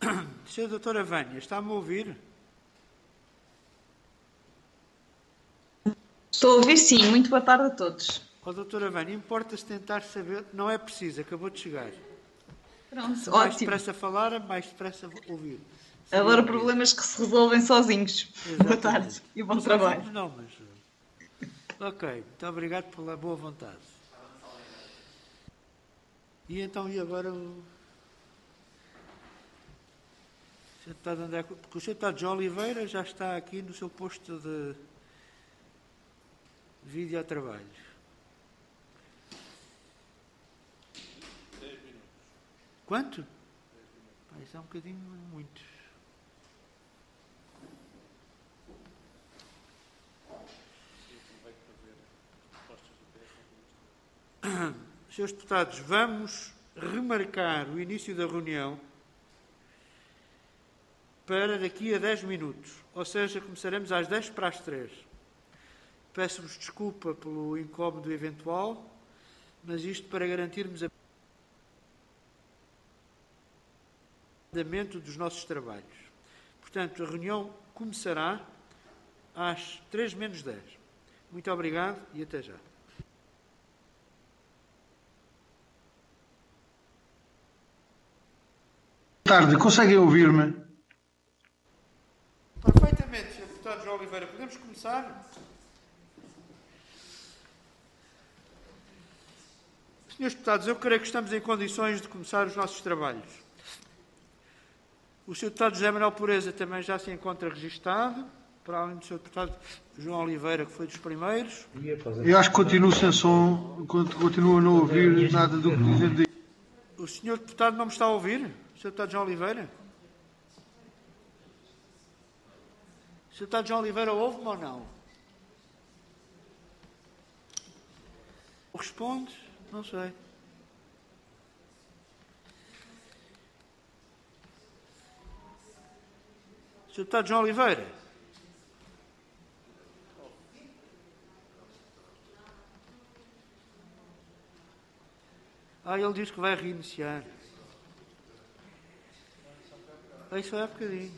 Sra. Doutora Vânia, está-me a ouvir? Estou a ouvir, sim. Muito boa tarde a todos. Doutora Vânia, importa-se tentar saber... Não é preciso, acabou de chegar. Pronto, Mais ótimo. depressa falar, mais depressa ouvir. Adoro problemas que se resolvem sozinhos. Exatamente. Boa tarde e bom Não trabalho. sozinhos não, mas... Ok, muito obrigado pela boa vontade. E então, e agora o... Porque o Sr. Deputado João Oliveira já está aqui no seu posto de vídeo a trabalho. 10 minutos. Quanto? Isso é um bocadinho muito. Senhores deputados, vamos remarcar o início da reunião para daqui a 10 minutos, ou seja, começaremos às 10 para as 3. Peço-vos desculpa pelo incómodo eventual, mas isto para garantirmos o andamento dos nossos trabalhos. Portanto, a reunião começará às 3 menos 10. Muito obrigado e até já. Boa tarde, conseguem ouvir-me? Perfeitamente, Sr. Deputado João Oliveira. Podemos começar? Senhores deputados, eu creio que estamos em condições de começar os nossos trabalhos. O Sr. Deputado José Manuel Pureza também já se encontra registado, para além do Sr. Deputado João Oliveira, que foi dos primeiros. Eu acho que continuo sem som, continuo a não ouvir nada do que dizem daí. O Sr. Deputado não me está a ouvir? O Sr. Deputado João Oliveira? O Sr. Deputado João Oliveira ouve-me ou não? Responde? Não sei. Sr. Deputado João Oliveira? Ele diz que vai reiniciar. Isso é há bocadinho.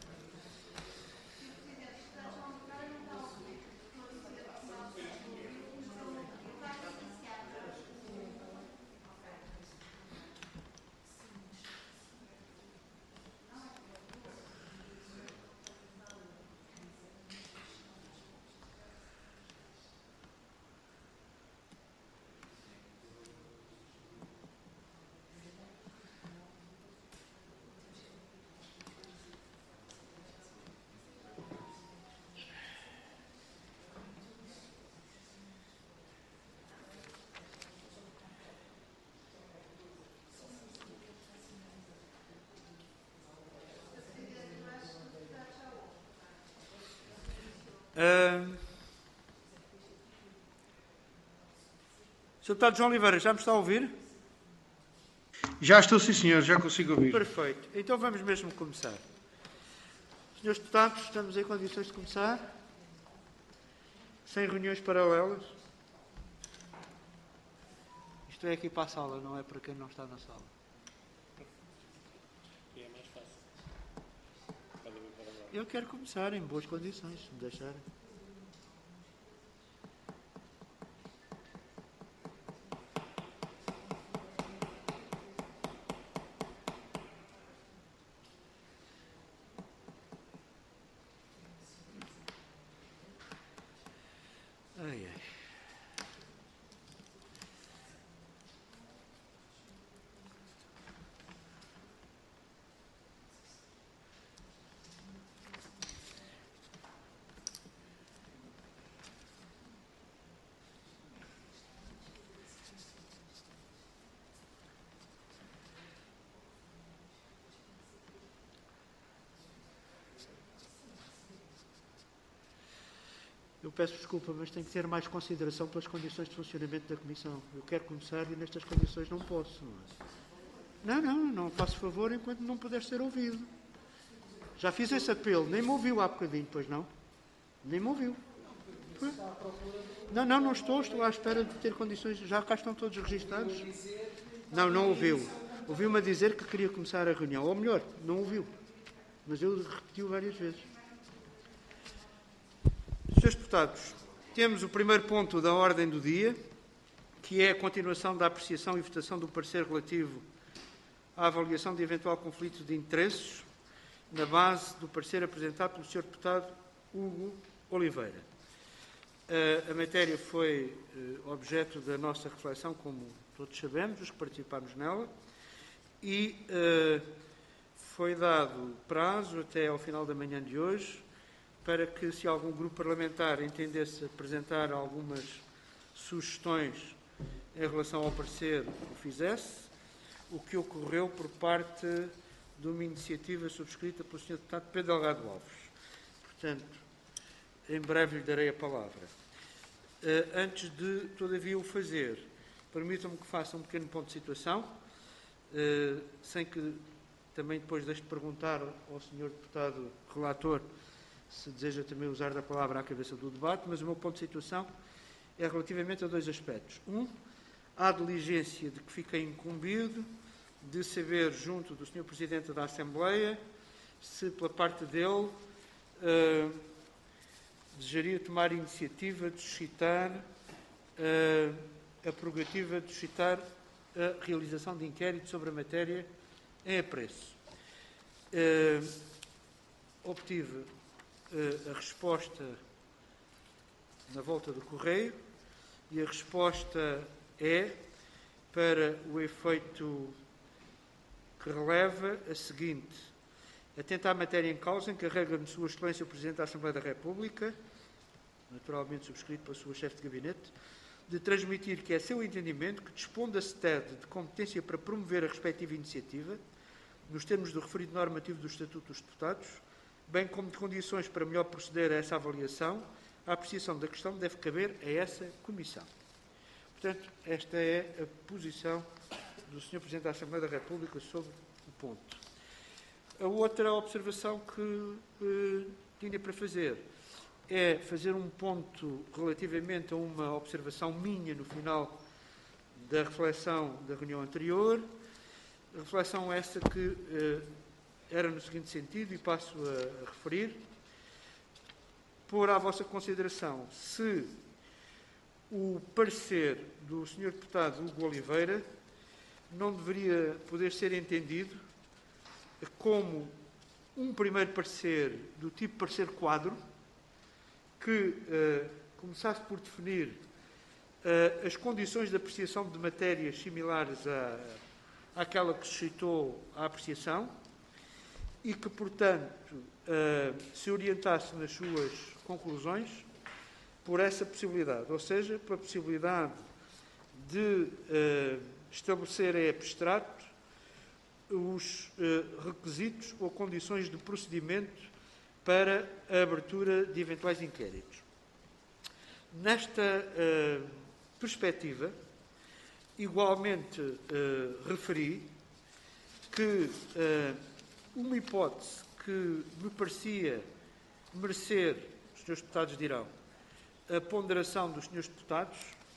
Sr. Deputado João Oliveira, já me está a ouvir? Já estou, sim, senhor, já consigo ouvir. Perfeito. Então vamos mesmo começar. Senhores deputados, estamos em condições de começar? Sem reuniões paralelas? Isto é aqui para a sala, não é para quem não está na sala. E é mais fácil. Pode haver para agora. Eu quero começar em boas condições, se me deixarem. Ai, ai. Eu peço desculpa, mas tenho que ter mais consideração pelas condições de funcionamento da Comissão. Eu quero começar e nestas condições não posso. Não faço favor enquanto não puder ser ouvido. Já fiz esse apelo, nem me ouviu há bocadinho, pois não? Nem me ouviu. Não estou à espera de ter condições. Já cá estão todos registados? Não ouviu. Ouviu-me dizer que queria começar a reunião. Ou melhor, não ouviu. Mas eu repeti-o várias vezes. Senhores deputados, temos o primeiro ponto da ordem do dia, que é a continuação da apreciação e votação do parecer relativo à avaliação de eventual conflito de interesses, na base do parecer apresentado pelo Sr. Deputado Hugo Oliveira. A matéria foi objeto da nossa reflexão, como todos sabemos, os que participámos nela, e foi dado prazo até ao final da manhã de hoje para que, se algum grupo parlamentar entendesse apresentar algumas sugestões em relação ao parecer, o fizesse, o que ocorreu por parte de uma iniciativa subscrita pelo Sr. Deputado Pedro Delgado Alves. Portanto, em breve lhe darei a palavra. Antes de, todavia, o fazer, permitam-me que faça um pequeno ponto de situação, sem que também depois deixe de perguntar ao Sr. Deputado Relator se deseja também usar da palavra à cabeça do debate, mas o meu ponto de situação é relativamente a dois aspectos. Um, à diligência de que fiquei incumbido de saber, junto do Sr. Presidente da Assembleia, se, pela parte dele, desejaria tomar a iniciativa de suscitar a prerrogativa de suscitar a realização de inquérito sobre a matéria em apreço. Obtive a resposta na volta do correio e a resposta é, para o efeito que releva, a seguinte: atento à matéria em causa, encarrega-me Sua Excelência o Presidente da Assembleia da República, naturalmente subscrito pela sua chefe de gabinete, de transmitir que é seu entendimento que dispondo a SETED de competência para promover a respectiva iniciativa, nos termos do referido normativo do Estatuto dos Deputados, bem como de condições para melhor proceder a essa avaliação, a apreciação da questão deve caber a essa Comissão. Portanto, esta é a posição do Sr. Presidente da Assembleia da República sobre o ponto. A outra observação que tinha para fazer é fazer um ponto relativamente a uma observação minha no final da reflexão da reunião anterior, reflexão essa que era no seguinte sentido, e passo a referir: pôr à vossa consideração se o parecer do Sr. Deputado Hugo Oliveira não deveria poder ser entendido como um primeiro parecer do tipo parecer quadro, que começasse por definir as condições de apreciação de matérias similares àquela que suscitou a apreciação e que, portanto, se orientasse nas suas conclusões por essa possibilidade, ou seja, pela possibilidade de estabelecer em abstrato os requisitos ou condições de procedimento para a abertura de eventuais inquéritos. Nesta perspectiva, igualmente referi que uma hipótese que me parecia merecer, os senhores deputados dirão, a ponderação dos senhores deputados,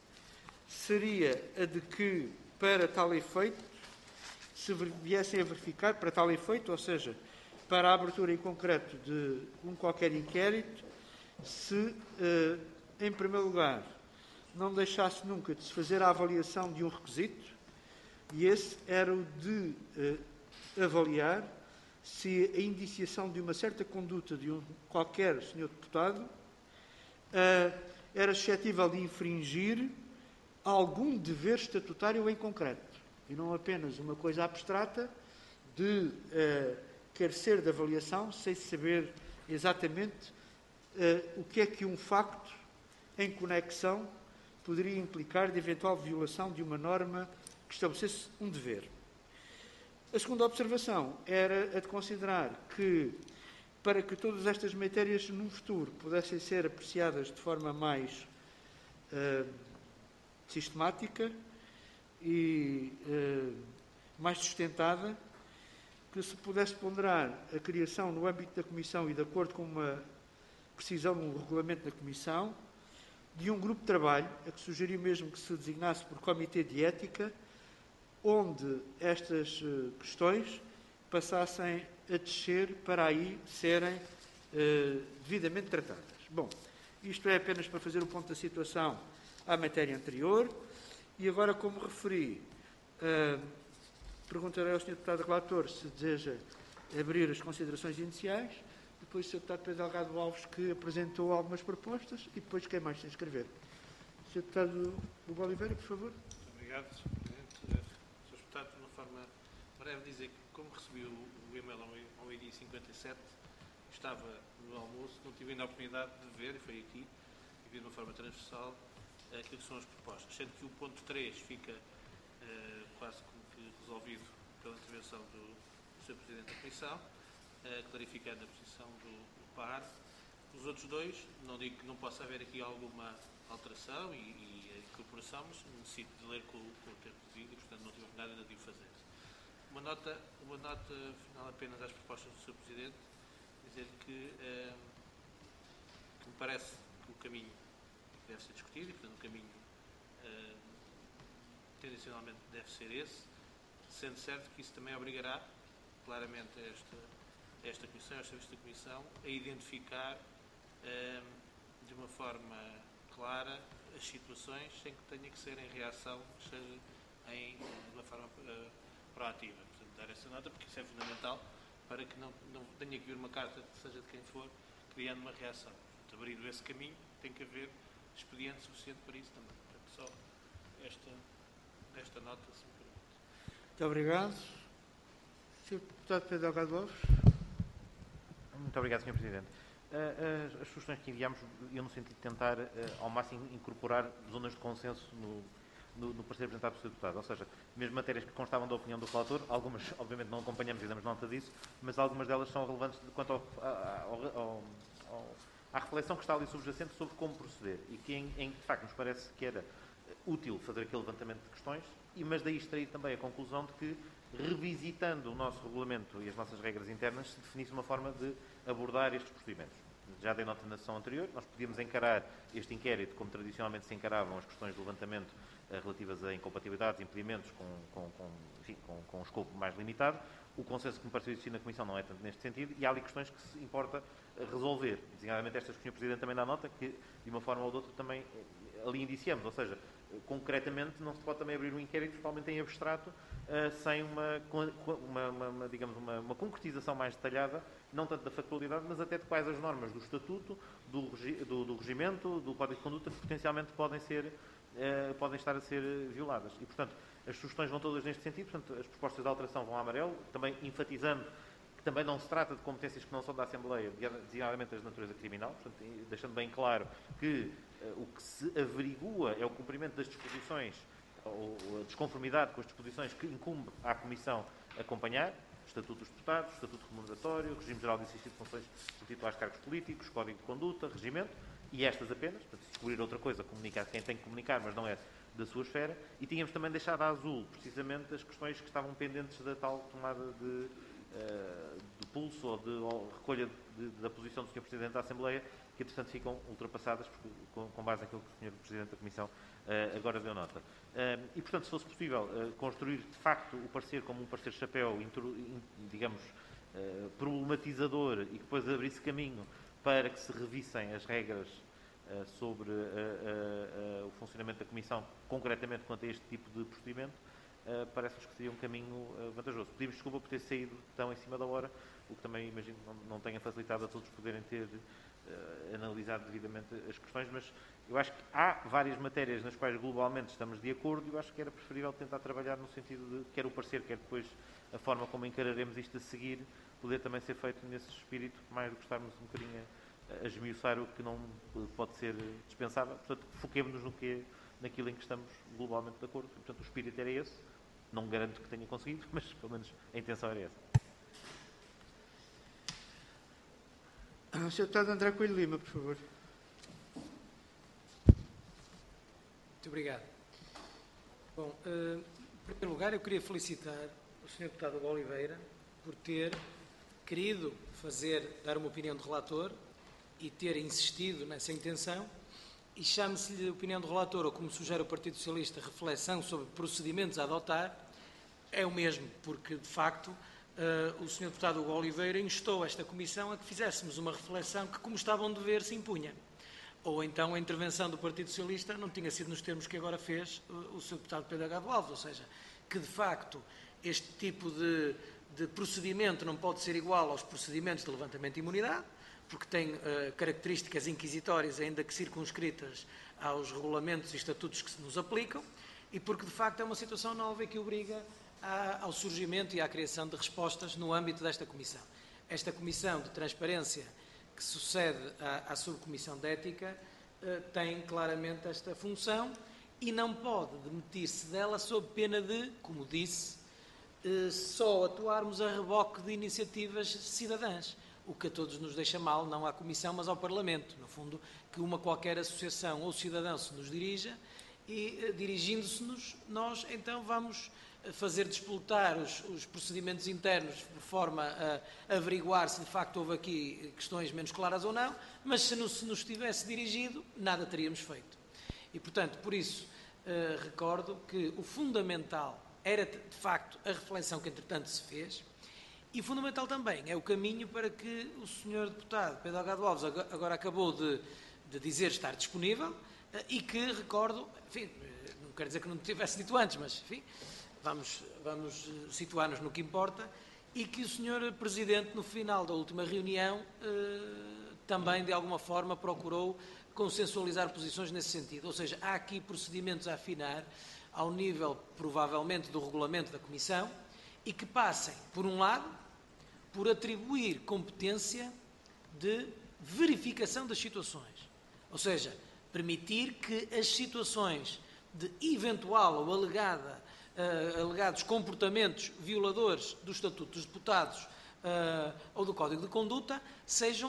seria a de que, para tal efeito, se viessem a verificar, para tal efeito, ou seja, para a abertura em concreto de um qualquer inquérito, se, em primeiro lugar, não deixasse nunca de se fazer a avaliação de um requisito, e esse era o de avaliar se a indiciação de uma certa conduta de qualquer senhor deputado era suscetível de infringir algum dever estatutário em concreto, e não apenas uma coisa abstrata de carecer de avaliação sem saber exatamente o que é que um facto em conexão poderia implicar de eventual violação de uma norma que estabelecesse um dever. A segunda observação era a de considerar que, para que todas estas matérias num futuro pudessem ser apreciadas de forma mais sistemática e mais sustentada, que se pudesse ponderar a criação no âmbito da Comissão e de acordo com uma precisão no regulamento da Comissão, de um grupo de trabalho, a que sugeriu mesmo que se designasse por Comitê de Ética, onde estas questões passassem a descer para aí serem devidamente tratadas. Bom, isto é apenas para fazer o ponto da situação à matéria anterior. E agora, como referi, perguntarei ao Sr. Deputado Relator se deseja abrir as considerações iniciais, depois o Sr. Deputado Pedro Delgado Alves, que apresentou algumas propostas, e depois quem mais se inscrever. Sr. Deputado Hugo Oliveira, por favor. Muito obrigado, Sr. Presidente. Sr. Deputado, de uma forma breve, dizer que, como recebi o e-mail ao meio-dia 57, estava no almoço, não tive ainda a oportunidade de ver, e foi aqui, e vi de uma forma transversal, aquilo que são as propostas, sendo que o ponto 3 fica quase como que resolvido pela intervenção do Sr. Presidente da Comissão, clarificando a posição do PAR. Os outros dois, não digo que não possa haver aqui alguma alteração e incorporação, mas necessito de ler com o tempo devido e, portanto, não tive nada ainda de o fazer. Uma nota final apenas às propostas do Sr. Presidente, dizer que me parece que o caminho deve ser discutido e, portanto, o caminho tendencionalmente deve ser esse, sendo certo que isso também obrigará claramente esta Comissão, esta Serviço da Comissão, a identificar de uma forma clara as situações sem que tenha que ser em reação, que seja de uma forma proativa. Portanto, dar essa nota, porque isso é fundamental para que não tenha que vir uma carta, seja de quem for, criando uma reação. Portanto, abrindo esse caminho, tem que haver expediente suficiente para isso também. Portanto, só esta nota, se me permite. Muito obrigado. Sr. Deputado Pedro Delgado Alves. Muito obrigado, Sr. Presidente. As sugestões que enviámos iam no sentido de tentar, ao máximo, incorporar zonas de consenso no parecer apresentado pelo Sr. Deputado. Ou seja, mesmo matérias que constavam da opinião do relator, algumas, obviamente, não acompanhamos e damos nota disso, mas algumas delas são relevantes quanto à reflexão que está ali subjacente sobre como proceder e que, de facto, nos parece que era útil fazer aquele levantamento de questões, mas daí extrair também a conclusão de que, revisitando o nosso regulamento e as nossas regras internas, se definisse uma forma de abordar estes procedimentos. Já dei nota na sessão anterior, nós podíamos encarar este inquérito como tradicionalmente se encaravam as questões de levantamento relativas a incompatibilidades, impedimentos com um escopo mais limitado. O consenso que me pareceu existir na Comissão não é tanto neste sentido e há ali questões que se importa resolver. Designadamente estas que o Sr. Presidente também dá nota, que de uma forma ou de outra também ali indiciamos, ou seja, concretamente não se pode também abrir um inquérito, principalmente em abstrato, sem uma concretização mais detalhada, não tanto da factualidade, mas até de quais as normas do Estatuto, do Regimento, do Código de Conduta, que potencialmente podem estar a ser violadas. E, portanto, as sugestões vão todas neste sentido, portanto, as propostas de alteração vão a amarelo, também enfatizando que também não se trata de competências que não são da Assembleia, designadamente as de natureza criminal, portanto, deixando bem claro que o que se averigua é o cumprimento das disposições, ou a desconformidade com as disposições que incumbe à Comissão acompanhar, Estatuto dos Deputados, Estatuto Remuneratório, Regime Geral de Exercício de Funções de titulares de cargos políticos, Código de Conduta, Regimento, e estas apenas, portanto, se descobrir outra coisa, comunicar quem tem que comunicar, mas não é da sua esfera, e tínhamos também deixado a azul, precisamente, as questões que estavam pendentes da tal tomada de pulso ou recolha da posição do Sr. Presidente da Assembleia, que, entretanto, ficam ultrapassadas com base naquilo que o Sr. Presidente da Comissão agora deu nota. E, portanto, se fosse possível construir, de facto, o parecer como um parecer chapéu, digamos, problematizador e que depois abrisse caminho para que se revissem as regras sobre o funcionamento da Comissão, concretamente quanto a este tipo de procedimento, parece-nos que seria um caminho vantajoso. Pedimos desculpa por ter saído tão em cima da hora, o que também, imagino, não tenha facilitado a todos poderem ter analisado devidamente as questões, mas eu acho que há várias matérias nas quais globalmente estamos de acordo e eu acho que era preferível tentar trabalhar no sentido de, quer o parecer, quer depois a forma como encararemos isto a seguir, poder também ser feito nesse espírito, mais do que estarmos um bocadinho a esmiuçar o que não pode ser dispensável. Portanto, foquemos-nos naquilo em que estamos globalmente de acordo. Portanto, o espírito era esse. Não garanto que tenha conseguido, mas pelo menos a intenção era essa. Sr. Deputado André Coelho Lima, por favor. Muito obrigado. Bom, em primeiro lugar, eu queria felicitar o Sr. Deputado Hugo Oliveira por ter querido dar uma opinião de relator e ter insistido nessa intenção, e chame-se-lhe opinião de relator, ou como sugere o Partido Socialista, reflexão sobre procedimentos a adotar, é o mesmo, porque, de facto, o Sr. Deputado Hugo Oliveira instou esta Comissão a que fizéssemos uma reflexão que, como estava um dever, se impunha. Ou então a intervenção do Partido Socialista não tinha sido nos termos que agora fez o Sr. Deputado Pedro H. Alves, ou seja, que, de facto, este tipo de procedimento não pode ser igual aos procedimentos de levantamento de imunidade, porque tem características inquisitórias, ainda que circunscritas aos regulamentos e estatutos que se nos aplicam, e porque, de facto, é uma situação nova e que obriga ao surgimento e à criação de respostas no âmbito desta Comissão. Esta Comissão de Transparência, que sucede à Subcomissão de Ética, tem claramente esta função e não pode demitir-se dela sob pena de, como disse, só atuarmos a reboque de iniciativas cidadãs, o que a todos nos deixa mal, não à Comissão, mas ao Parlamento. No fundo, que uma qualquer associação ou cidadão se nos dirija e, dirigindo-se-nos, nós então vamos fazer despoltar os procedimentos internos de forma a averiguar se de facto houve aqui questões menos claras ou não, mas se nos tivesse dirigido, nada teríamos feito. E, portanto, por isso, recordo que o fundamental era, de facto, a reflexão que, entretanto, se fez, e fundamental também é o caminho para que o Sr. Deputado Pedro H. Alves agora acabou de dizer estar disponível e que, recordo, enfim, não quero dizer que não tivesse dito antes, mas, enfim, vamos situar-nos no que importa, e que o Sr. Presidente, no final da última reunião, também, de alguma forma, procurou consensualizar posições nesse sentido. Ou seja, há aqui procedimentos a afinar ao nível, provavelmente, do regulamento da Comissão e que passem, por um lado, por atribuir competência de verificação das situações. Ou seja, permitir que as situações de eventual ou alegados comportamentos violadores do Estatuto dos Deputados ou do Código de Conduta sejam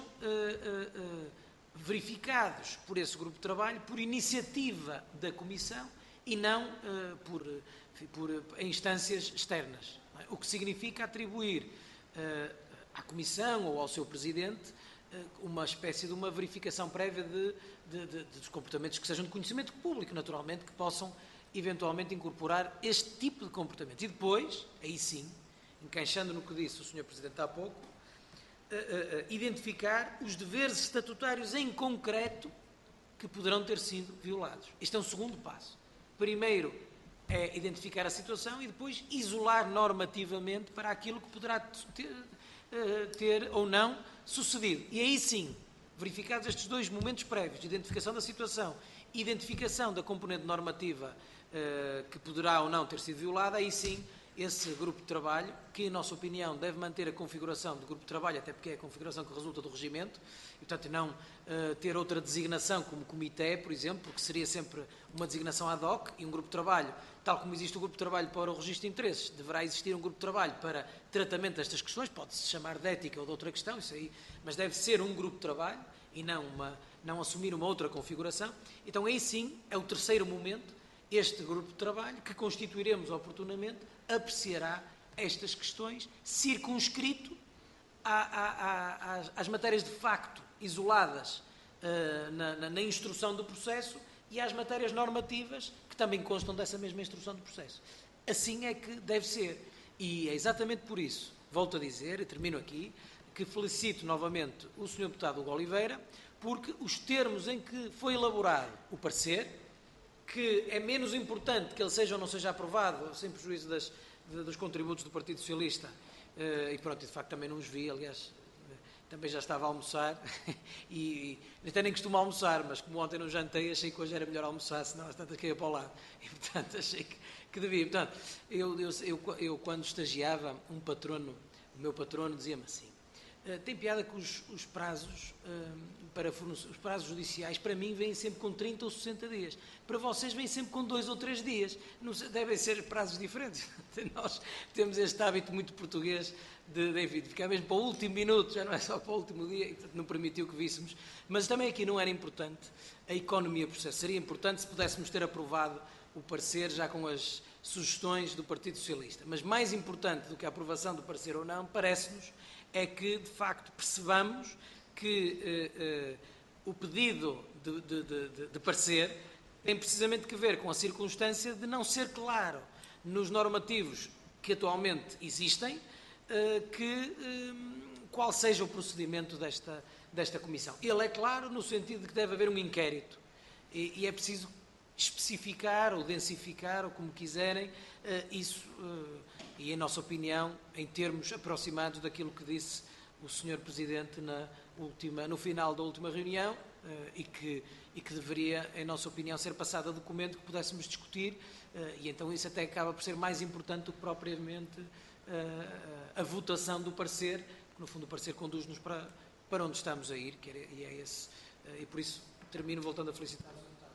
verificados por esse grupo de trabalho por iniciativa da Comissão e não por instâncias externas. O que significa atribuir à Comissão ou ao seu Presidente uma espécie de uma verificação prévia dos comportamentos que sejam de conhecimento público, naturalmente, que possam eventualmente incorporar este tipo de comportamento. E depois, aí sim, encaixando no que disse o Sr. Presidente há pouco, identificar os deveres estatutários em concreto que poderão ter sido violados. Este é um segundo passo. Primeiro é identificar a situação e depois isolar normativamente para aquilo que poderá ter ou não sucedido. E aí sim, verificados estes dois momentos prévios, de identificação da situação e identificação da componente normativa que poderá ou não ter sido violada, aí sim, esse grupo de trabalho, que, em nossa opinião, deve manter a configuração do grupo de trabalho, até porque é a configuração que resulta do regimento, e, portanto, não ter outra designação como comitê, por exemplo, porque seria sempre uma designação ad hoc, e um grupo de trabalho, tal como existe o grupo de trabalho para o registro de interesses, deverá existir um grupo de trabalho para tratamento destas questões, pode-se chamar de ética ou de outra questão, isso aí, mas deve ser um grupo de trabalho, e não assumir uma outra configuração. Então, aí sim, é o terceiro momento. Este grupo de trabalho, que constituiremos oportunamente, apreciará estas questões circunscrito às matérias de facto isoladas na instrução do processo e às matérias normativas que também constam dessa mesma instrução do processo. Assim é que deve ser. E é exatamente por isso, volto a dizer, e termino aqui, que felicito novamente o Sr. Deputado Hugo Oliveira, porque os termos em que foi elaborado o parecer, que é menos importante que ele seja ou não seja aprovado, sem prejuízo dos contributos do Partido Socialista, e pronto, de facto também não os vi, aliás, também já estava a almoçar, e até nem costumo almoçar, mas como ontem não jantei, achei que hoje era melhor almoçar, senão às tantas caía para o lado, e portanto achei que devia. Portanto, eu quando estagiava, o meu patrono dizia-me assim, tem piada que os prazos os prazos judiciais, para mim, vêm sempre com 30 ou 60 dias. Para vocês, vêm sempre com 2 ou 3 dias. Não devem ser prazos diferentes. Nós temos este hábito muito português de ficar mesmo para o último minuto, já não é só para o último dia, e não permitiu que víssemos. Mas também aqui não era importante a economia processual. Seria importante se pudéssemos ter aprovado o parecer já com as sugestões do Partido Socialista. Mas mais importante do que a aprovação do parecer ou não, parece-nos, é que, de facto, percebamos que o pedido de parecer tem precisamente que ver com a circunstância de não ser claro nos normativos que atualmente existem, qual seja o procedimento desta comissão. Ele é claro no sentido de que deve haver um inquérito e é preciso especificar ou densificar, ou como quiserem, isso, e em nossa opinião, em termos aproximados daquilo que disse o Sr. Presidente no final da última reunião, e que deveria, em nossa opinião, ser passado a documento que pudéssemos discutir, e então isso até acaba por ser mais importante do que propriamente a votação do parecer, porque no fundo o parecer conduz-nos para onde estamos a ir, e é esse. E por isso termino voltando a felicitar.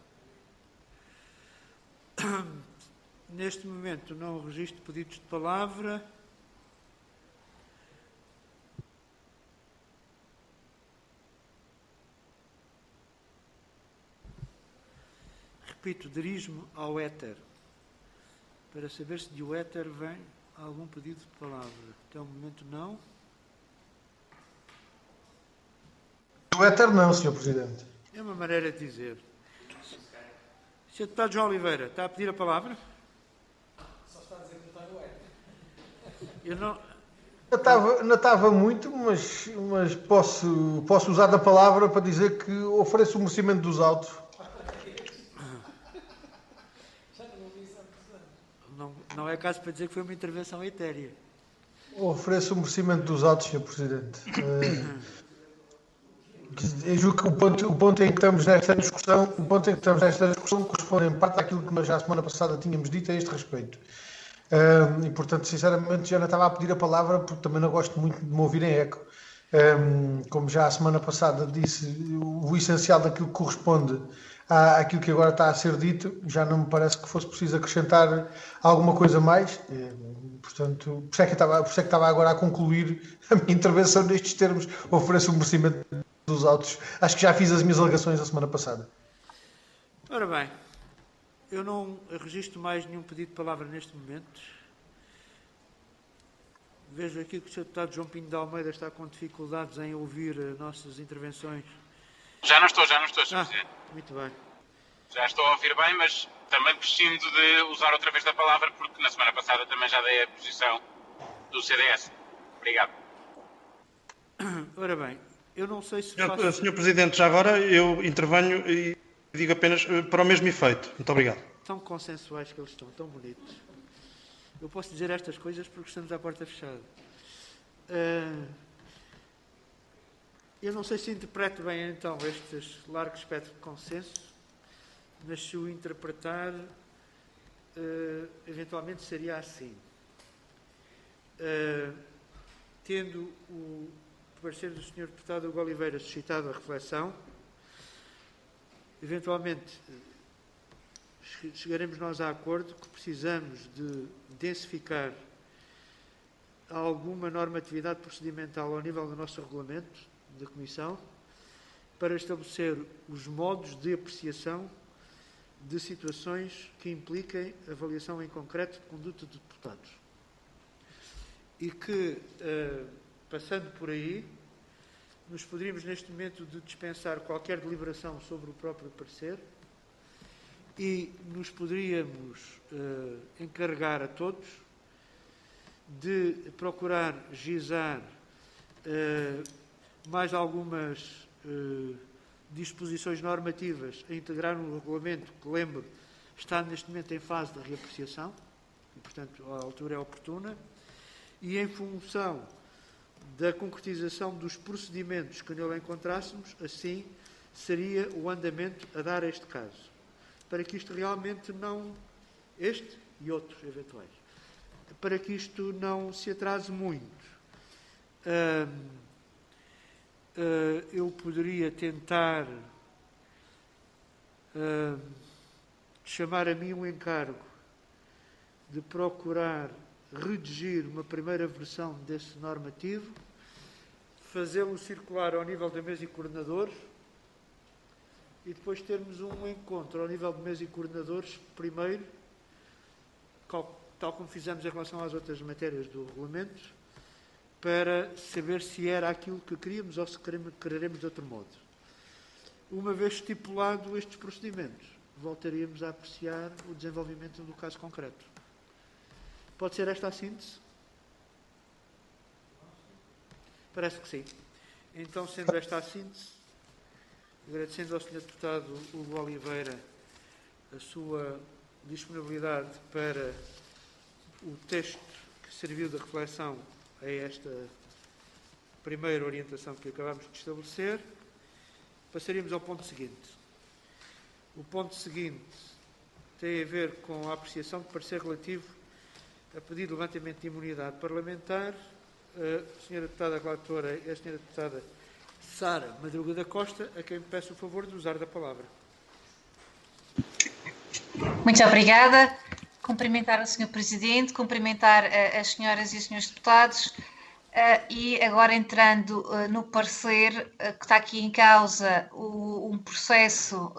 Neste momento não registro pedidos de palavra. Repito, dirijo-me ao éter para saber se do éter vem algum pedido de palavra. Até o momento não. Do éter não, Sr. Presidente. É uma maneira de dizer. Sr. Deputado João Oliveira, está a pedir a palavra? Só está a dizer que está no éter. Eu não... Não estava muito, mas posso usar da palavra para dizer que ofereço o merecimento dos autos. Não é caso para dizer que foi uma intervenção etérea. Ofereço o merecimento dos autos, Sr. Presidente. Eu julgo que o ponto em que estamos nesta discussão, corresponde em parte àquilo que nós já a semana passada tínhamos dito a este respeito. E, portanto, sinceramente, já não estava a pedir a palavra porque também não gosto muito de me ouvir em eco. Como já a semana passada disse, o essencial daquilo que corresponde àquilo que agora está a ser dito, já não me parece que fosse preciso acrescentar alguma coisa mais. Portanto, por isso é que estava agora a concluir a minha intervenção nestes termos. Ofereço o merecimento dos autos. Acho que já fiz as minhas alegações a semana passada. Ora bem, eu não registro mais nenhum pedido de palavra neste momento. Vejo aqui que o Sr. Deputado João Pinho de Almeida está com dificuldades em ouvir as nossas intervenções. Já não estou, Sr. Presidente. Muito bem. Já estou a ouvir bem, mas também prescindo de usar outra vez a palavra, porque na semana passada também já dei a posição do CDS. Obrigado. Ora bem, eu não sei se Sr. Presidente, já agora eu intervenho e digo apenas para o mesmo efeito. Muito obrigado. Tão consensuais que eles estão, tão bonitos. Eu posso dizer estas coisas porque estamos à porta fechada. Eu não sei se interpreto bem, então, este largo espectro de consenso, mas se o interpretar, eventualmente seria assim. Tendo o parecer do Sr. Deputado Hugo Oliveira suscitado a reflexão, eventualmente chegaremos nós a acordo que precisamos de densificar alguma normatividade procedimental ao nível do nosso regulamento da Comissão para estabelecer os modos de apreciação de situações que impliquem avaliação em concreto de conduta de deputados. E que, passando por aí, nos poderíamos neste momento de dispensar qualquer deliberação sobre o próprio parecer e nos poderíamos encarregar a todos de procurar gizar mais algumas disposições normativas a integrar no regulamento, que lembro, está neste momento em fase de reapreciação, e, portanto, a altura é oportuna, e em função da concretização dos procedimentos que nele encontrássemos, assim seria o andamento a dar a este caso, para que isto realmente não, este e outros eventuais, para que isto não se atrase muito. Eu poderia tentar chamar a mim um encargo de procurar redigir uma primeira versão desse normativo, fazê-lo circular ao nível da mesa e coordenadores e depois termos um encontro ao nível de mesa e coordenadores primeiro, tal como fizemos em relação às outras matérias do regulamento, para saber se era aquilo que queríamos ou se quereremos de outro modo. Uma vez estipulado estes procedimentos, voltaríamos a apreciar o desenvolvimento do caso concreto. Pode ser esta a síntese? Parece que sim. Então, sendo esta a síntese, agradecendo ao Sr. Deputado Hugo Oliveira a sua disponibilidade para o texto que serviu de reflexão a esta primeira orientação que acabamos de estabelecer, passaríamos ao ponto seguinte. O ponto seguinte tem a ver com a apreciação de parecer relativo a pedido de levantamento de imunidade parlamentar. A Sra. Deputada relatora é a Sra. Deputada Sara Madruga da Costa, a quem peço o favor de usar da palavra. Muito obrigada. Cumprimentar o Sr. Presidente, cumprimentar as senhoras e os senhores deputados e agora entrando no parecer que está aqui em causa um processo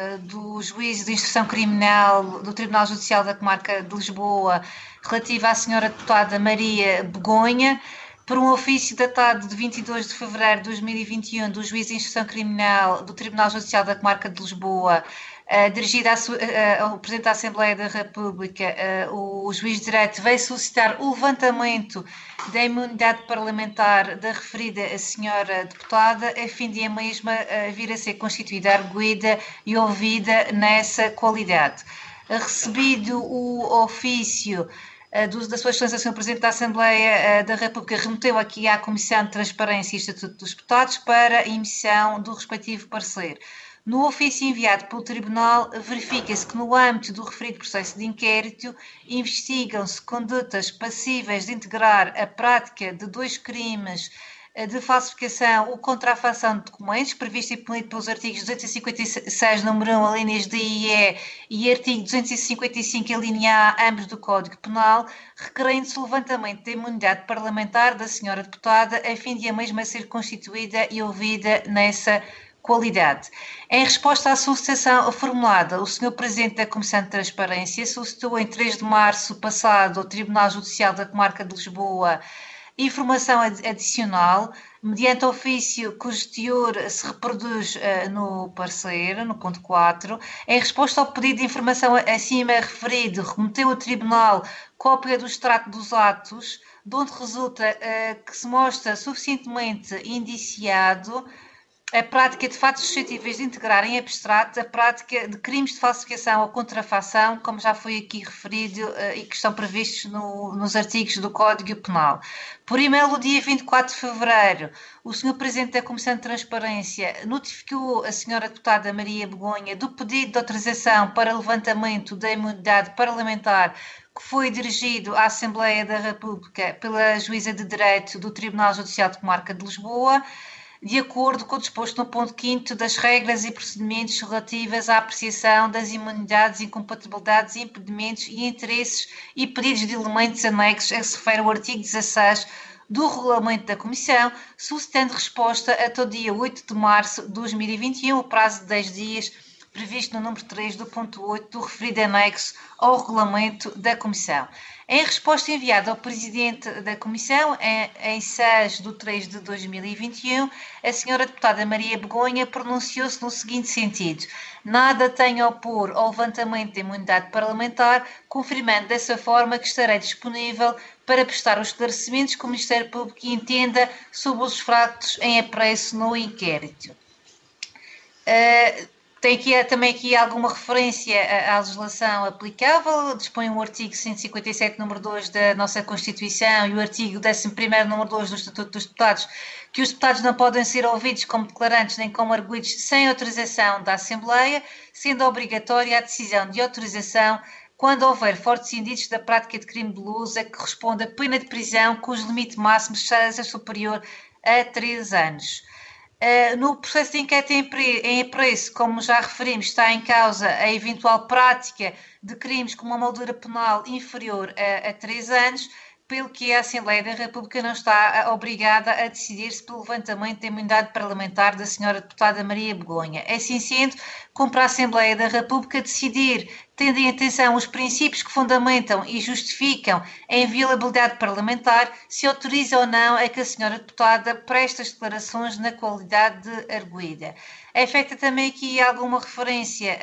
do juízo de instrução criminal do Tribunal Judicial da Comarca de Lisboa relativo à senhora deputada Maria Begonha, por um ofício datado de 22 de fevereiro de 2021 do juiz de instrução criminal do Tribunal Judicial da Comarca de Lisboa, dirigida ao Presidente da Assembleia da República, o juiz de direito veio solicitar o levantamento da imunidade parlamentar da referida senhora deputada, a fim de a mesma vir a ser constituída, arguida e ouvida nessa qualidade. Recebido o ofício da sua excelência, Sr. Presidente da Assembleia da República remeteu aqui à Comissão de Transparência e Estatuto dos Deputados para a emissão do respectivo parecer. No ofício enviado pelo Tribunal, verifica-se que no âmbito do referido processo de inquérito investigam-se condutas passíveis de integrar a prática de 2 crimes de falsificação ou contrafação de documentos, previsto e punido pelos artigos 256, número 1, alíneas D e E, e artigo 255, alínea A, ambos do Código Penal, requerendo-se o levantamento da imunidade parlamentar da senhora deputada, a fim de a mesma ser constituída e ouvida nessa qualidade. Em resposta à solicitação formulada, o Sr. Presidente da Comissão de Transparência solicitou em 3 de março passado ao Tribunal Judicial da Comarca de Lisboa informação adicional, mediante ofício cujo teor se reproduz no parecer, no ponto 4, em resposta ao pedido de informação acima referido, remeteu ao Tribunal cópia do extrato dos atos, de onde resulta que se mostra suficientemente indiciado a prática de fatos suscetíveis de integrar em abstrato a prática de crimes de falsificação ou contrafação, como já foi aqui referido e que estão previstos nos artigos do Código Penal. Por e-mail, no dia 24 de fevereiro, o Sr. Presidente da Comissão de Transparência notificou a Sra. Deputada Maria Begonha do pedido de autorização para levantamento da imunidade parlamentar que foi dirigido à Assembleia da República pela Juíza de Direito do Tribunal Judicial de Comarca de Lisboa, de acordo com o disposto no ponto 5º das regras e procedimentos relativas à apreciação das imunidades, incompatibilidades, impedimentos e interesses e pedidos de elementos anexos a que se refere o artigo 16 do regulamento da Comissão, solicitando resposta até o dia 8 de março de 2021, o prazo de 10 dias previsto no número 3 do ponto 8 do referido anexo ao regulamento da Comissão. Em resposta enviada ao Presidente da Comissão, em 6 de 3 de 2021, a Sra. Deputada Maria Begonha pronunciou-se no seguinte sentido: nada tenho a opor ao levantamento da imunidade parlamentar, confirmando dessa forma que estarei disponível para prestar os esclarecimentos que o Ministério Público entenda sobre os factos em apreço no inquérito. Tem também aqui alguma referência à legislação aplicável, dispõe o artigo 157, número 2 da nossa Constituição e o artigo 11º, número 2 do Estatuto dos Deputados, que os deputados não podem ser ouvidos como declarantes nem como arguidos sem autorização da Assembleia, sendo obrigatória a decisão de autorização quando houver fortes indícios da prática de crime doloso a que corresponde a pena de prisão cujo limite máximo seja superior a 3 anos. No processo de inquérito em apreço, como já referimos, está em causa a eventual prática de crimes com uma moldura penal inferior a 3 anos, pelo que a Assembleia da República não está obrigada a decidir-se pelo levantamento da imunidade parlamentar da Sra. Deputada Maria Begonha. Assim sendo, compete à Assembleia da República decidir tendo em atenção os princípios que fundamentam e justificam a inviolabilidade parlamentar, se autoriza ou não a que a senhora deputada preste as declarações na qualidade de arguida. É feita também aqui alguma referência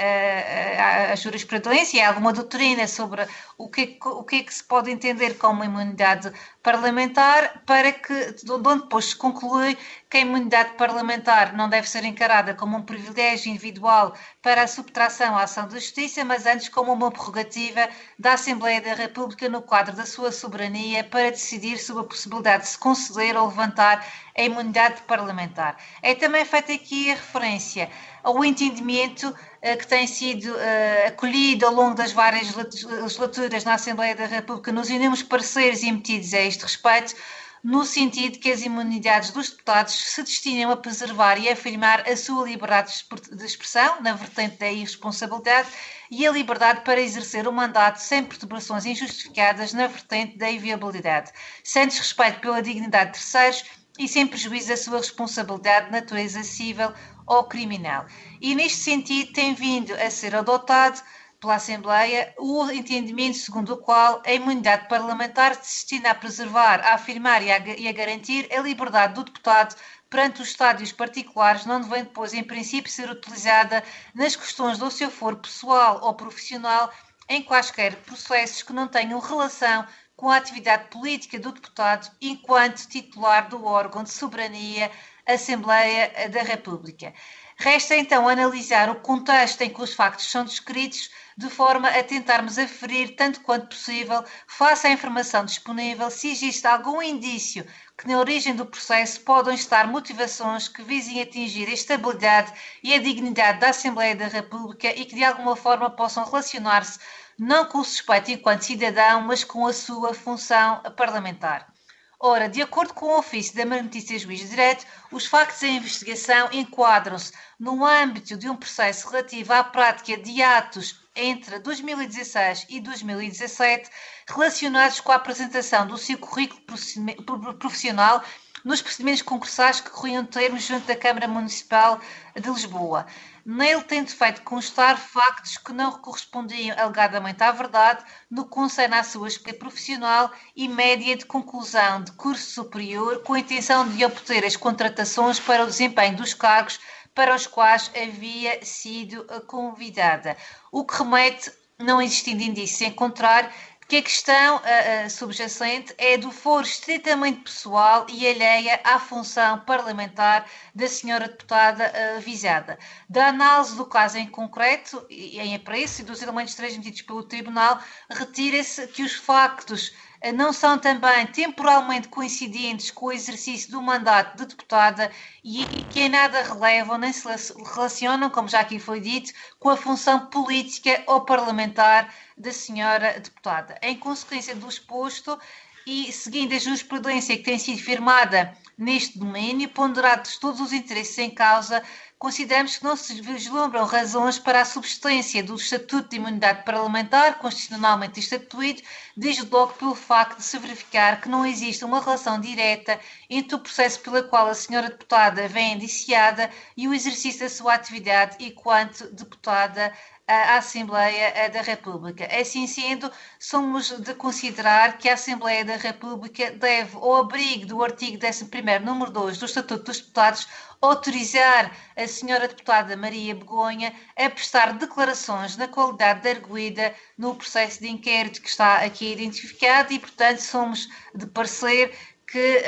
à jurisprudência, a alguma doutrina sobre o que é que se pode entender como imunidade parlamentar, para que, de onde depois se conclui que a imunidade parlamentar não deve ser encarada como um privilégio individual para a subtração à ação da Justiça, mas antes como uma prerrogativa da Assembleia da República no quadro da sua soberania para decidir sobre a possibilidade de se conceder ou levantar a imunidade parlamentar. É também feita aqui a referência ao entendimento que tem sido acolhido ao longo das várias legislaturas na Assembleia da República nos inúmeros pareceres emitidos a este respeito, no sentido que as imunidades dos deputados se destinam a preservar e afirmar a sua liberdade de expressão, na vertente da irresponsabilidade, e a liberdade para exercer o mandato sem perturbações injustificadas, na vertente da inviolabilidade, sem desrespeito pela dignidade de terceiros e sem prejuízo da sua responsabilidade de natureza civil ou criminal. E neste sentido tem vindo a ser adotado pela Assembleia o entendimento segundo o qual a imunidade parlamentar se destina a preservar, a afirmar e a garantir a liberdade do deputado perante os estádios particulares, não devendo depois, em princípio, ser utilizada nas questões do seu foro pessoal ou profissional em quaisquer processos que não tenham relação com a atividade política do deputado enquanto titular do órgão de soberania, Assembleia da República. Resta então analisar o contexto em que os factos são descritos, de forma a tentarmos aferir, tanto quanto possível, face à informação disponível, se existe algum indício que na origem do processo podem estar motivações que visem atingir a estabilidade e a dignidade da Assembleia da República e que de alguma forma possam relacionar-se não com o suspeito enquanto cidadão, mas com a sua função parlamentar. Ora, de acordo com o ofício da Notícia Juiz de Direito, os factos da investigação enquadram-se no âmbito de um processo relativo à prática de atos entre 2016 e 2017 relacionados com a apresentação do seu currículo profissional nos procedimentos concursais que corriam termos junto da Câmara Municipal de Lisboa. Nele tendo feito constar factos que não correspondiam alegadamente à verdade no que concerne à sua experiência profissional e média de conclusão de curso superior, com a intenção de obter as contratações para o desempenho dos cargos para os quais havia sido convidada. O que remete, não existindo indício em contrário, que a questão subjacente é do foro estritamente pessoal e alheia à função parlamentar da senhora deputada visada. Da análise do caso em concreto, e em apreço, e dos elementos transmitidos pelo Tribunal, retira-se que os factos não são também temporalmente coincidentes com o exercício do mandato de deputada e que em nada relevam nem se relacionam, como já aqui foi dito, com a função política ou parlamentar da senhora deputada. Em consequência do exposto e seguindo a jurisprudência que tem sido firmada neste domínio, ponderados todos os interesses em causa, consideramos que não se vislumbram razões para a subsistência do Estatuto de Imunidade Parlamentar, constitucionalmente instituído, desde logo pelo facto de se verificar que não existe uma relação direta entre o processo pelo qual a senhora deputada vem indiciada e o exercício da sua atividade enquanto deputada à Assembleia da República. Assim sendo, somos de considerar que a Assembleia da República deve, ao abrigo do artigo 11º, número 2 do Estatuto dos Deputados, autorizar a senhora deputada Maria Begonha a prestar declarações na qualidade de arguida no processo de inquérito que está aqui identificado e, portanto, somos de parecer que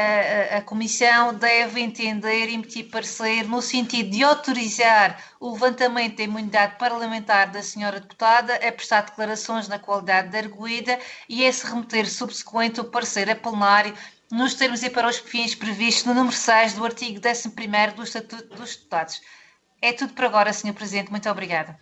a Comissão deve entender e emitir parecer no sentido de autorizar o levantamento da imunidade parlamentar da senhora deputada a prestar declarações na qualidade de arguida e a se remeter subsequente o parecer a plenário nos termos e para os fins previstos no número 6 do artigo 11º do Estatuto dos Deputados. É tudo por agora, Sr. Presidente. Muito obrigada.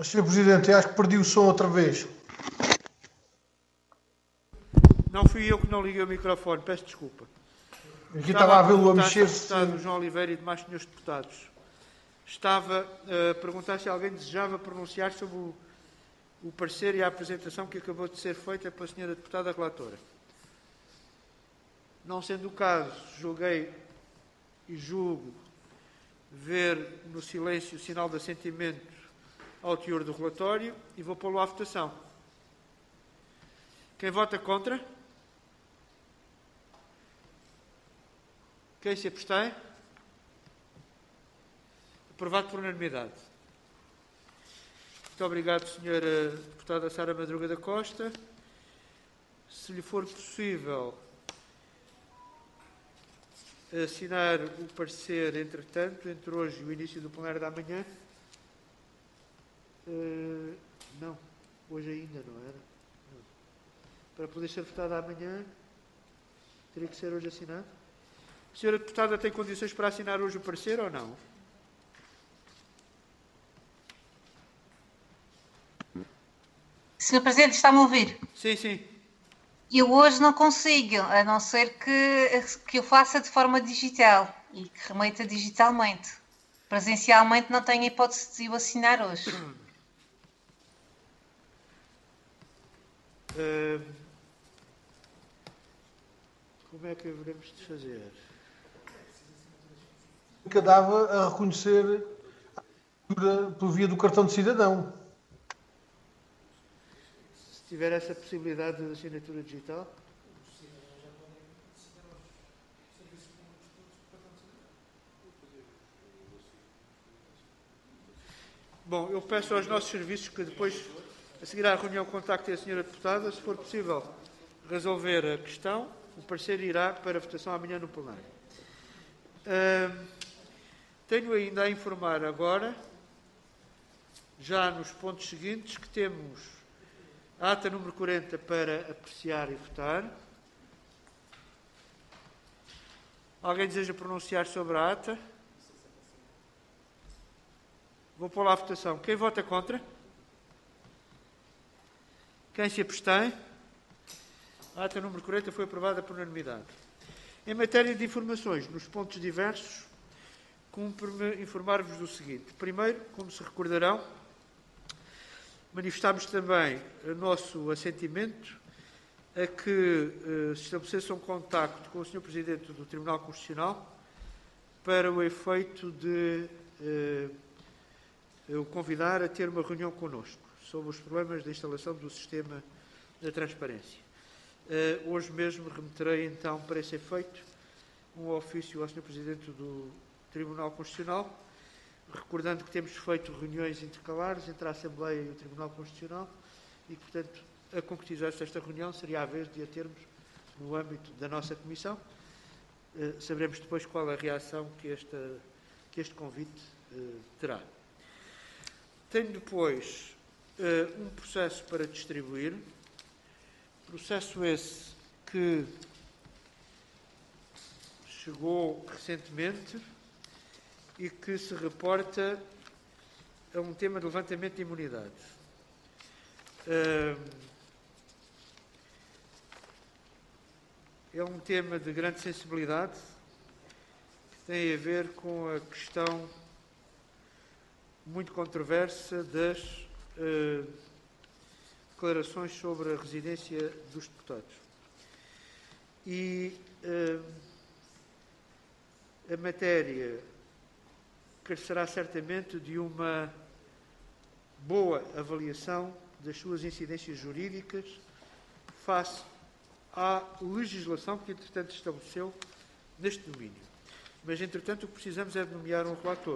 Sr. Presidente, eu acho que perdi o som outra vez. Não fui eu que não liguei o microfone, peço desculpa. Aqui estava a vê-lo a mexer-se. Deputado João Oliveira e demais senhores deputados. Estava a perguntar se alguém desejava pronunciar sobre o parecer e a apresentação que acabou de ser feita pela senhora deputada relatora. Não sendo o caso, julguei e julgo ver no silêncio o sinal de assentimento ao teor do relatório e vou pô-lo à votação. Quem vota contra? Quem se abstém? Aprovado por unanimidade. Muito obrigado, Sra. Deputada Sara Madruga da Costa. Se lhe for possível assinar o parecer, entretanto, entre hoje e o início do plenário da manhã. Não, hoje ainda não era. Não. Para poder ser votado amanhã, teria que ser hoje assinado. A senhora deputada tem condições para assinar hoje o parecer ou não? Sr. Presidente, está-me a ouvir? Sim, sim. Eu hoje não consigo, a não ser que eu faça de forma digital e que remeta digitalmente. Presencialmente não tenho hipótese de o assinar hoje. Como é que haveremos de fazer? Que dava a reconhecer por via do cartão de cidadão. Se tiver essa possibilidade de assinatura digital? Bom, eu peço aos nossos serviços que depois, a seguir à reunião, contactem a senhora deputada, se for possível resolver a questão, o parecer irá para a votação amanhã no plenário. Tenho ainda a informar agora, já nos pontos seguintes, que temos a ata número 40 para apreciar e votar. Alguém deseja pronunciar sobre a ata? Vou pôr lá a votação. Quem vota contra? Quem se abstém? A ata número 40 foi aprovada por unanimidade. Em matéria de informações, nos pontos diversos, cumpre-me informar-vos do seguinte. Primeiro, como se recordarão, manifestámos também o nosso assentimento a que se estabelecesse um contacto com o Sr. Presidente do Tribunal Constitucional para o efeito de o convidar a ter uma reunião connosco sobre os problemas da instalação do sistema da transparência. Hoje mesmo remeterei então para esse efeito um ofício ao Sr. Presidente do Tribunal Constitucional, recordando que temos feito reuniões intercalares entre a Assembleia e o Tribunal Constitucional e que, portanto, a concretizar-se esta reunião seria a vez de a termos no âmbito da nossa Comissão. Saberemos depois qual a reação que este convite terá. Tenho depois um processo para distribuir, processo esse que chegou recentemente e que se reporta a um tema de levantamento de imunidade. É um tema de grande sensibilidade que tem a ver com a questão muito controversa das declarações sobre a residência dos deputados. E a matéria carecerá certamente de uma boa avaliação das suas incidências jurídicas face à legislação que, entretanto, estabeleceu neste domínio. Mas, entretanto, o que precisamos é de nomear um relator.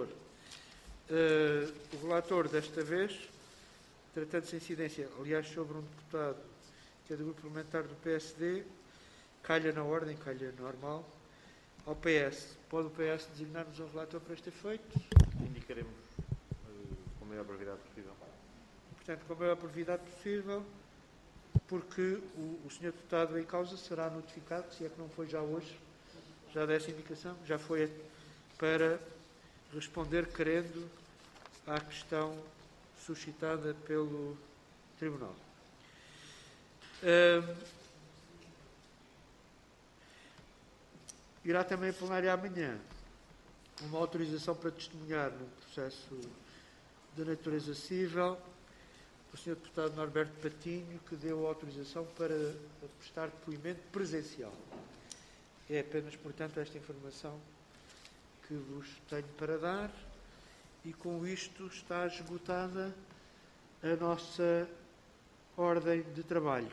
O relator, desta vez, tratando-se de incidência, aliás, sobre um deputado que é do grupo parlamentar do PSD, calha na ordem, calha normal, ao PS. Pode o PS designar-nos um relator para este efeito? Indicaremos com a maior brevidade possível. Portanto, com a maior brevidade possível, porque o senhor deputado em causa será notificado, se é que não foi já hoje, já dessa indicação, já foi para responder querendo à questão suscitada pelo Tribunal. Irá também a plenária amanhã uma autorização para testemunhar num processo de natureza civil o Sr. Deputado Norberto Patinho, que deu autorização para prestar depoimento presencial. É apenas, portanto, esta informação que vos tenho para dar, e com isto está esgotada a nossa ordem de trabalhos.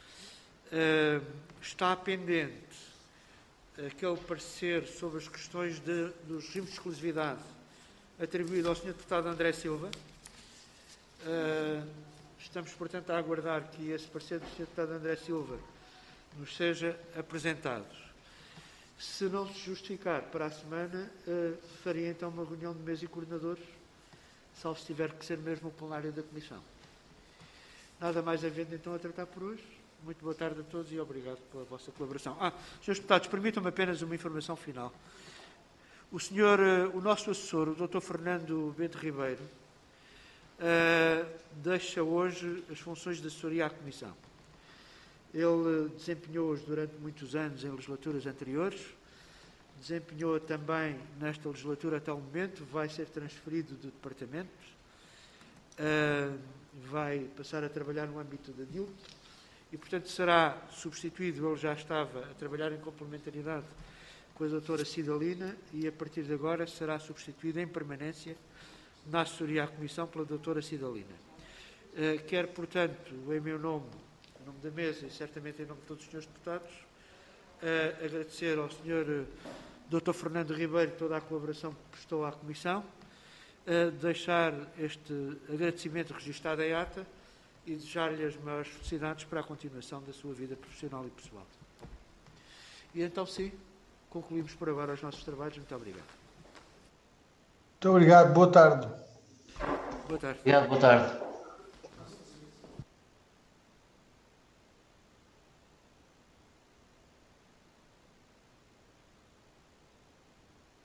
Está pendente aquele parecer sobre as questões dos regimes de exclusividade atribuído ao Sr. Deputado André Silva. Estamos, portanto, a aguardar que esse parecer do Sr. Deputado André Silva nos seja apresentado. Se não se justificar para a semana, faria então uma reunião de mesa e coordenadores, salvo se tiver que ser mesmo o plenário da Comissão. Nada mais havendo então a tratar por hoje. Muito boa tarde a todos e obrigado pela vossa colaboração. Senhores deputados, permitam-me apenas uma informação final. O nosso assessor, o Dr. Fernando Bento Ribeiro, deixa hoje as funções de assessoria à Comissão. Ele desempenhou-as durante muitos anos em legislaturas anteriores, desempenhou também nesta legislatura até o momento, vai ser transferido de departamento, vai passar a trabalhar no âmbito da DILP e, portanto, será substituído. Ele já estava a trabalhar em complementaridade com a doutora Cidalina e, a partir de agora, será substituído em permanência na assessoria à Comissão pela doutora Cidalina. Quero, portanto, em meu nome, em nome da mesa e certamente em nome de todos os senhores deputados, agradecer ao Sr. Dr. Fernando Ribeiro toda a colaboração que prestou à Comissão, deixar este agradecimento registado em ata e desejar-lhe as maiores felicidades para a continuação da sua vida profissional e pessoal. E então, sim, concluímos por agora os nossos trabalhos. Muito obrigado. Muito obrigado. Boa tarde. Boa tarde. Obrigado, boa tarde.